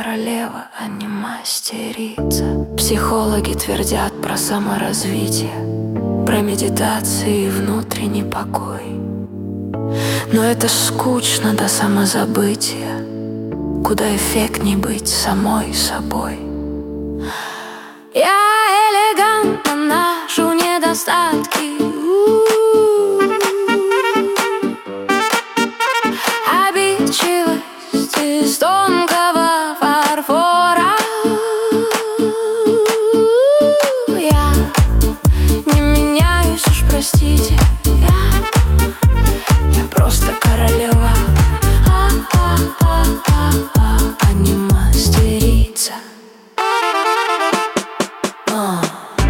королева, а не мастерица. Психологи твердят про саморазвитие, про медитации и внутренний покой. Но это скучно до самозабытия, куда эффектней быть самой собой. Я элегантно ношу недостатки, обидчивость из тонкого фарфора. Я не меняюсь, уж простите,